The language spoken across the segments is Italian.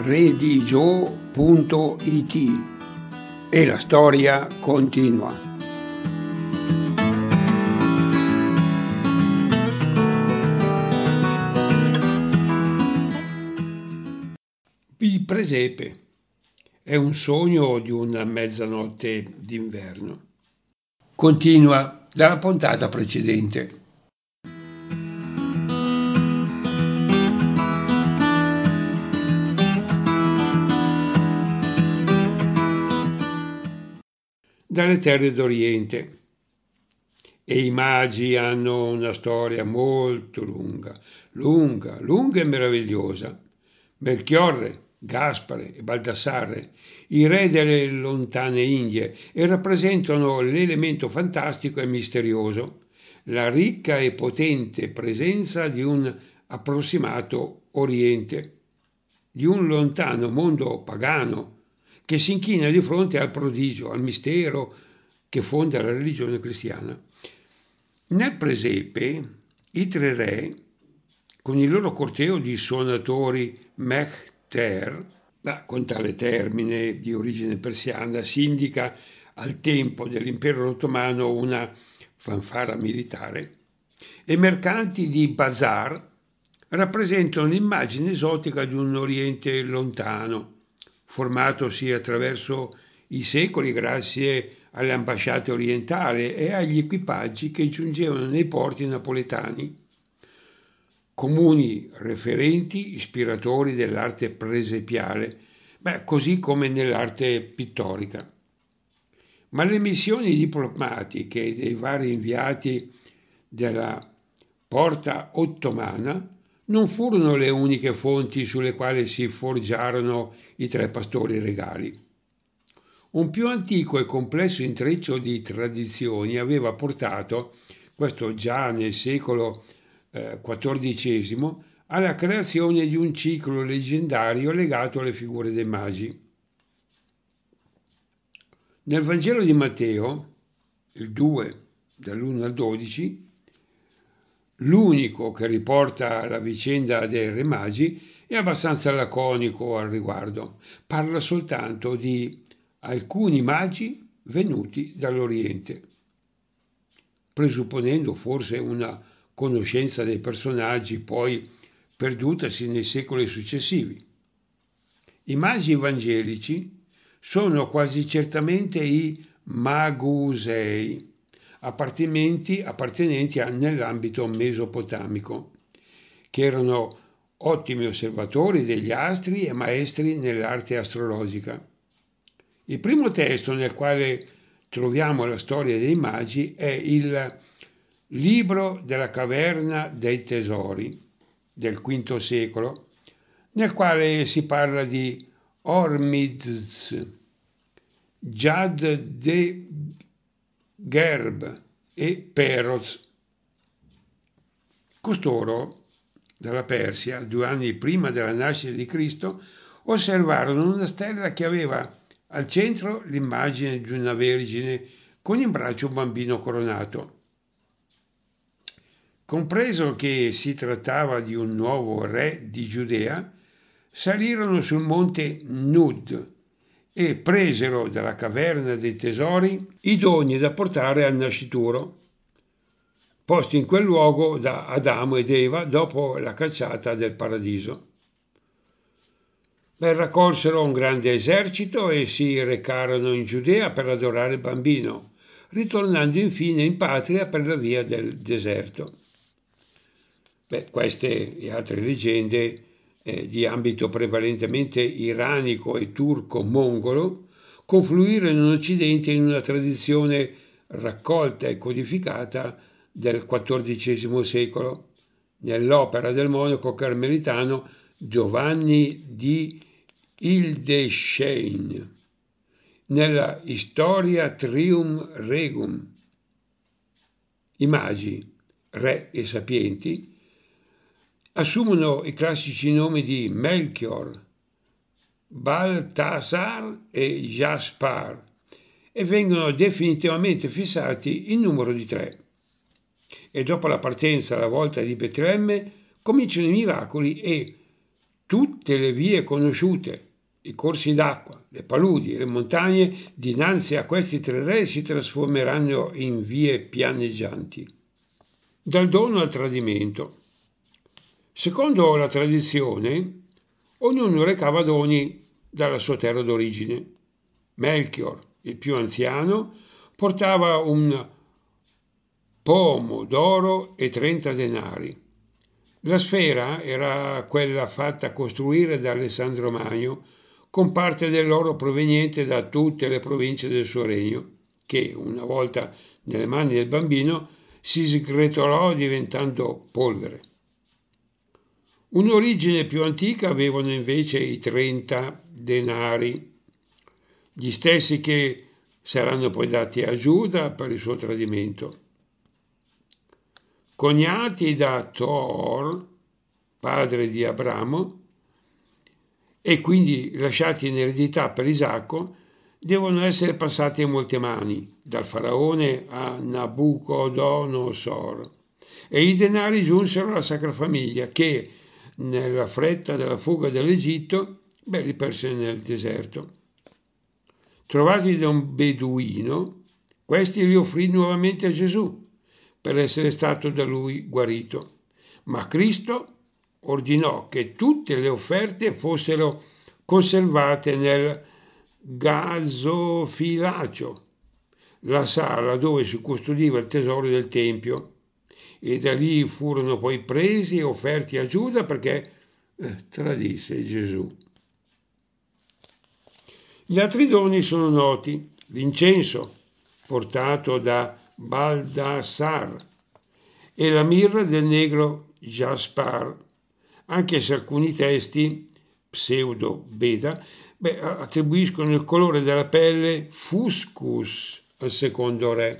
redigio.it e la storia continua. Il presepe è un sogno di una mezzanotte d'inverno. Continua dalla puntata precedente. Dalle terre d'Oriente. E i magi hanno una storia molto lunga e meravigliosa. Melchiorre, Gaspare e Baldassarre, i re delle lontane Indie, e rappresentano l'elemento fantastico e misterioso, la ricca e potente presenza di un approssimato Oriente, di un lontano mondo pagano che si inchina di fronte al prodigio, al mistero che fonda la religione cristiana. Nel presepe, i tre re, con il loro corteo di suonatori Mechter, con tale termine di origine persiana, si indica al tempo dell'impero ottomano una fanfara militare, e mercanti di bazar rappresentano l'immagine esotica di un Oriente lontano, formatosi attraverso i secoli grazie alle ambasciate orientali e agli equipaggi che giungevano nei porti napoletani, comuni referenti ispiratori dell'arte presepiale, così come nell'arte pittorica. Ma le missioni diplomatiche dei vari inviati della porta ottomana non furono le uniche fonti sulle quali si forgiarono i tre pastori regali. Un più antico e complesso intreccio di tradizioni aveva portato, questo già nel secolo XIV, alla creazione di un ciclo leggendario legato alle figure dei magi. Nel Vangelo di Matteo, il 2, dall'1 al 12, l'unico che riporta la vicenda dei re magi, è abbastanza laconico al riguardo. Parla soltanto di alcuni magi venuti dall'Oriente, presupponendo forse una conoscenza dei personaggi poi perdutasi nei secoli successivi. I magi evangelici sono quasi certamente i Magusei, appartenenti nell'ambito mesopotamico, che erano ottimi osservatori degli astri e maestri nell'arte astrologica. Il primo testo nel quale troviamo la storia dei magi è il Libro della caverna dei tesori del V secolo, nel quale si parla di Hormizd, Jad de Gerb e Peroz. Costoro, dalla Persia, 2 anni prima della nascita di Cristo, osservarono una stella che aveva al centro l'immagine di una vergine con in braccio un bambino coronato. Compreso che si trattava di un nuovo re di Giudea, salirono sul monte Nud e presero dalla caverna dei tesori i doni da portare al nascituro, posti in quel luogo da Adamo ed Eva dopo la cacciata del paradiso. Raccolsero un grande esercito e si recarono in Giudea per adorare il bambino, ritornando infine in patria per la via del deserto. Queste e altre leggende di ambito prevalentemente iranico e turco-mongolo confluirono in Occidente in una tradizione raccolta e codificata del XIV secolo, nell'opera del monaco carmelitano Giovanni di Hildesheim, nella Historia Trium Regum. I magi, re e sapienti, assumono i classici nomi di Melchior, Baltasar e Jaspar e vengono definitivamente fissati in numero di 3. E dopo la partenza alla volta di Betlemme cominciano i miracoli e tutte le vie conosciute, i corsi d'acqua, le paludi e le montagne dinanzi a questi tre re si trasformeranno in vie pianeggianti. Dal dono al tradimento. Secondo la tradizione, ognuno recava doni dalla sua terra d'origine. Melchior, il più anziano, portava un pomo d'oro e 30 denari. La sfera era quella fatta costruire da Alessandro Magno, con parte dell'oro proveniente da tutte le province del suo regno, che, una volta nelle mani del bambino, si sgretolò diventando polvere. Un'origine più antica avevano invece i 30 denari, gli stessi che saranno poi dati a Giuda per il suo tradimento. Coniati da Thor, padre di Abramo, e quindi lasciati in eredità per Isacco, devono essere passati in molte mani, dal faraone a Nabucodonosor, e i denari giunsero alla Sacra Famiglia che, nella fretta della fuga dall'Egitto, li perse nel deserto. Trovati da un beduino, questi li offrì nuovamente a Gesù per essere stato da lui guarito, ma Cristo ordinò che tutte le offerte fossero conservate nel gasofilacio, la sala dove si custodiva il tesoro del Tempio, e da lì furono poi presi e offerti a Giuda perché tradisse Gesù. Gli altri doni sono noti: l'incenso portato da Baldassar e la mirra del negro Jaspar, anche se alcuni testi pseudo-beta attribuiscono il colore della pelle fuscus al secondo re.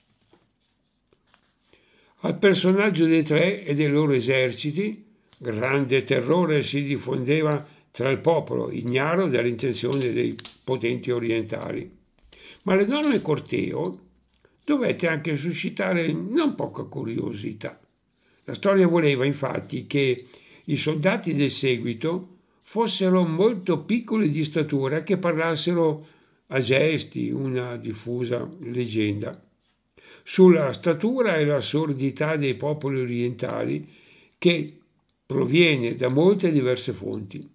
Al personaggio dei tre e dei loro eserciti grande terrore si diffondeva tra il popolo, ignaro delle intenzioni dei potenti orientali. Ma l'enorme corteo dovette anche suscitare non poca curiosità. La storia voleva infatti che i soldati del seguito fossero molto piccoli di statura, che parlassero a gesti, una diffusa leggenda. Sulla statura e la sordità dei popoli orientali, che proviene da molte diverse fonti.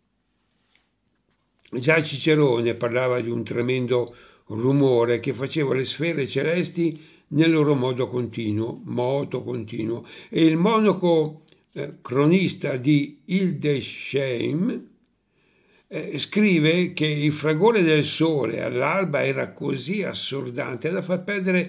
Già Cicerone parlava di un tremendo rumore che faceva le sfere celesti nel loro moto continuo, e il monaco cronista di Hildesheim scrive che il fragore del sole all'alba era così assordante da far perdere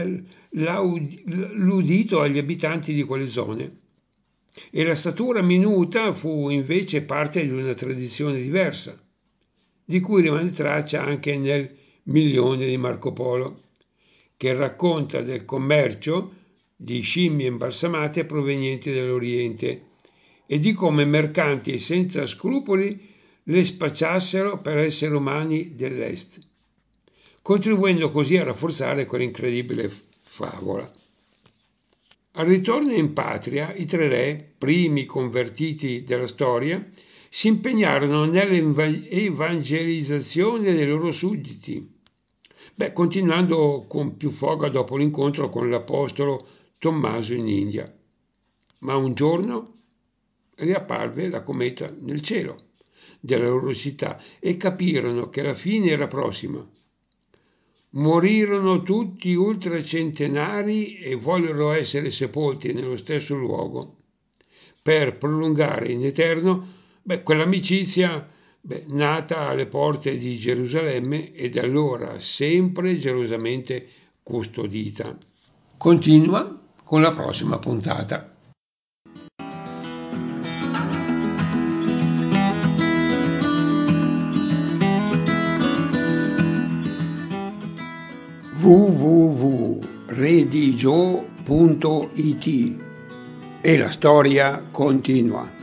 l'udito agli abitanti di quelle zone. E la statura minuta fu invece parte di una tradizione diversa, di cui rimane traccia anche nel Milione di Marco Polo, che racconta del commercio di scimmie imbalsamate provenienti dall'Oriente e di come mercanti senza scrupoli le spacciassero per esseri umani dell'Est, contribuendo così a rafforzare quell'incredibile favola. Al ritorno in patria, i tre re, primi convertiti della storia, si impegnarono nell'evangelizzazione dei loro sudditi, continuando con più foga dopo l'incontro con l'apostolo Tommaso in India. Ma un giorno riapparve la cometa nel cielo della loro città e capirono che la fine era prossima. Morirono tutti ultracentenari e vollero essere sepolti nello stesso luogo per prolungare in eterno quell'amicizia nata alle porte di Gerusalemme e da allora sempre gelosamente custodita. Continua con la prossima puntata. www.redigio.it e la storia continua.